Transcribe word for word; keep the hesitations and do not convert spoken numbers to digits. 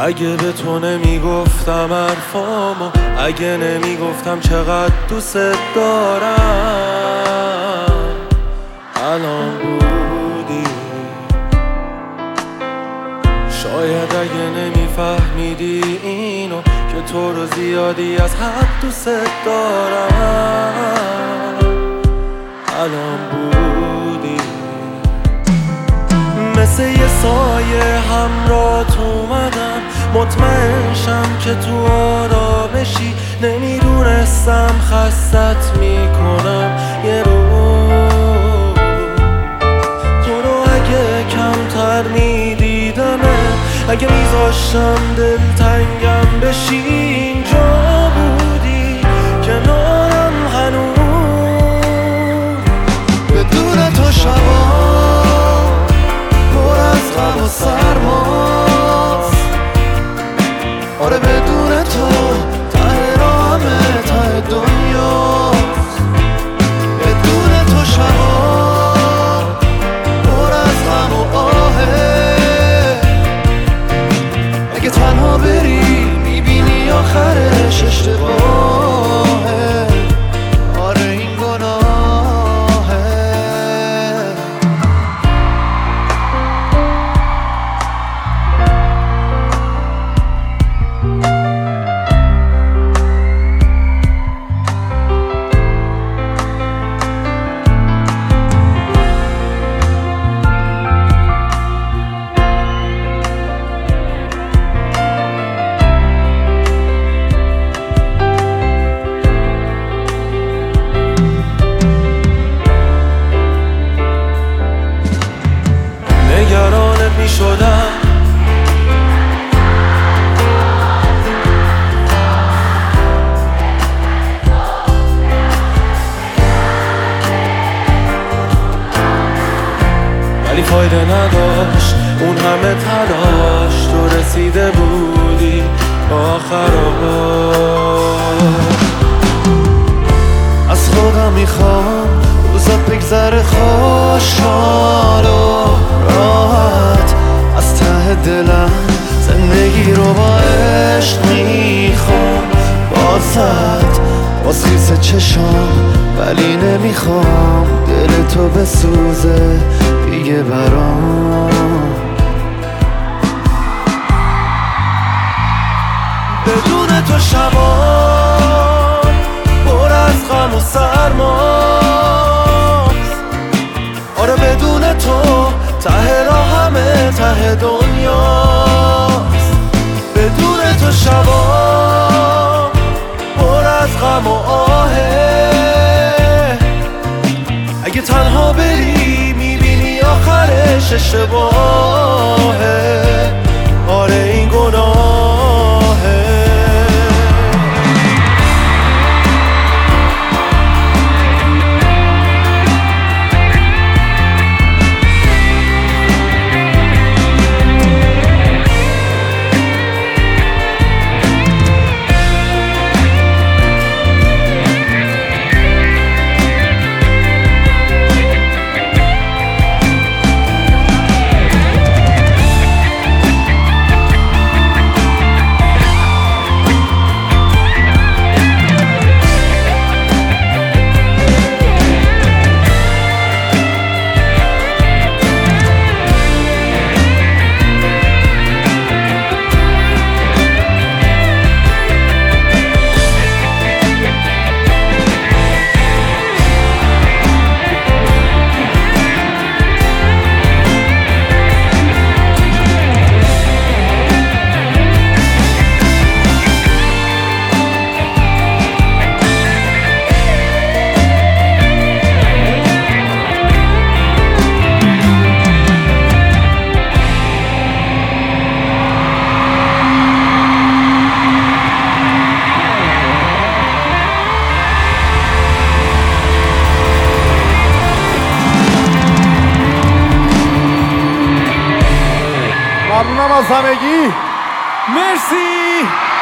اگه به تو نمیگفتم حرفامو، اگه نمیگفتم چقدر دوست دارم، الان بودی. شاید اگه نمیفهمیدی اینو که تو رو زیادی از حد دوست دارم، الان بودی. مثل یه سایه همراهت اومدم، مطمئن شم که تو آرامشی. نمیدونستم خستت میکنم یه روز. تو رو اگه کمتر میدیدمه، اگه میذاشتم دلتنگم بشی، اینجا بودی کنارم هنوز. بدون تو شبا پر از غم و سرماست، آره بدون تو ته راهمه، ته دنیاست. بدون تو شبا پر از غم و آهه، اگه تنها بری میبینی آخرش اشتباهه، آره این گناهه. نگرانت می شدم، ولی فایده نداشت اون همه تلاش. تو رسیده بودی آخرها. از خودم میخوام روزا بگذره خوشحال و راحت، از ته دلم زندگی رو با عشق میخوام. بازت باز خیس چشام، ولی نمیخوام دل تو بسوزه دیگه برام. بدون تو شبا پر از غم و سرماست، آره بدون تو ته راهمه، ته دنیاست. بدون تو شبا پر از غم و آهه، اگه تنها بری میبینی آخرش اشتباهه، آره این گناهه. ممنونم از همگی. مرسی.